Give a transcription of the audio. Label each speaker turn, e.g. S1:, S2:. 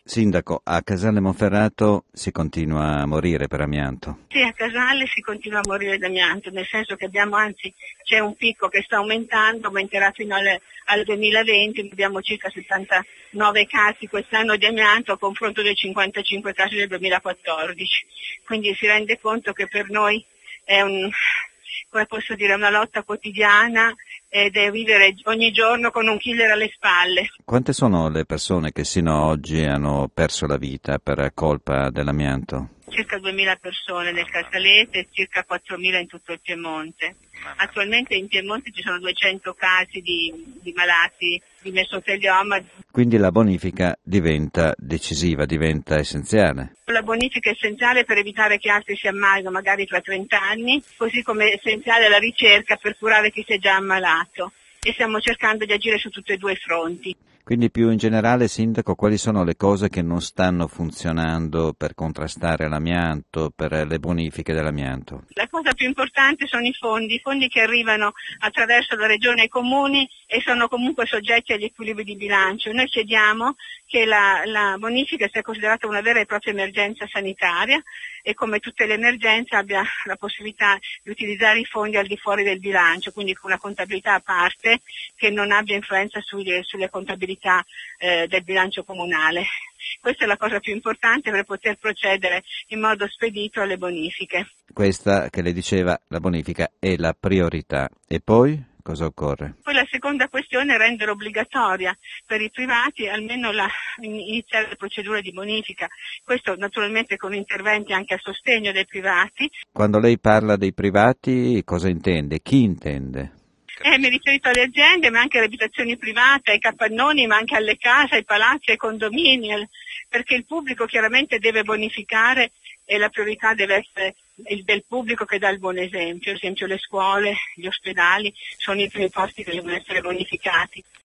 S1: Sindaco, a Casale Monferrato si continua a morire per amianto.
S2: Sì, a Casale si continua a morire d'amianto, nel senso che c'è un picco che sta aumentando, aumenterà fino al 2020, abbiamo circa 79 casi quest'anno di amianto a confronto dei 55 casi del 2014. Quindi si rende conto che per noi è una lotta quotidiana ed è vivere ogni giorno con un killer alle spalle.
S1: Quante sono le persone che sino ad oggi hanno perso la vita per colpa dell'amianto?
S2: Circa 2.000 persone nel Casalese e circa 4.000 in tutto il Piemonte. Attualmente in Piemonte ci sono 200 casi di malati di mesotelioma.
S1: Quindi la bonifica diventa decisiva, diventa essenziale.
S2: La bonifica è essenziale per evitare che altri si ammalino magari tra 30 anni, così come è essenziale la ricerca per curare chi si è già ammalato. E stiamo cercando di agire su tutti e due i fronti.
S1: Quindi più in generale, Sindaco, quali sono le cose che non stanno funzionando per contrastare l'amianto, per le bonifiche dell'amianto?
S2: La cosa più importante sono i fondi che arrivano attraverso la Regione ai comuni e sono comunque soggetti agli equilibri di bilancio. Noi chiediamo che la bonifica sia considerata una vera e propria emergenza sanitaria e come tutte le emergenze abbia la possibilità di utilizzare i fondi al di fuori del bilancio, quindi con una contabilità a parte che non abbia influenza sulle contabilità del bilancio comunale. Questa è la cosa più importante per poter procedere in modo spedito alle bonifiche.
S1: Questa che le diceva, la bonifica è la priorità. E poi cosa occorre?
S2: Poi la seconda questione è rendere obbligatoria per i privati almeno iniziare le procedure di bonifica. Questo naturalmente con interventi anche a sostegno dei privati.
S1: Quando lei parla dei privati, cosa intende? Chi intende?
S2: Mi riferisco alle aziende, ma anche alle abitazioni private, ai capannoni, ma anche alle case, ai palazzi, ai condomini, perché il pubblico chiaramente deve bonificare e la priorità deve essere del pubblico che dà il buon esempio. Ad esempio le scuole, gli ospedali sono i primi posti che devono essere bonificati.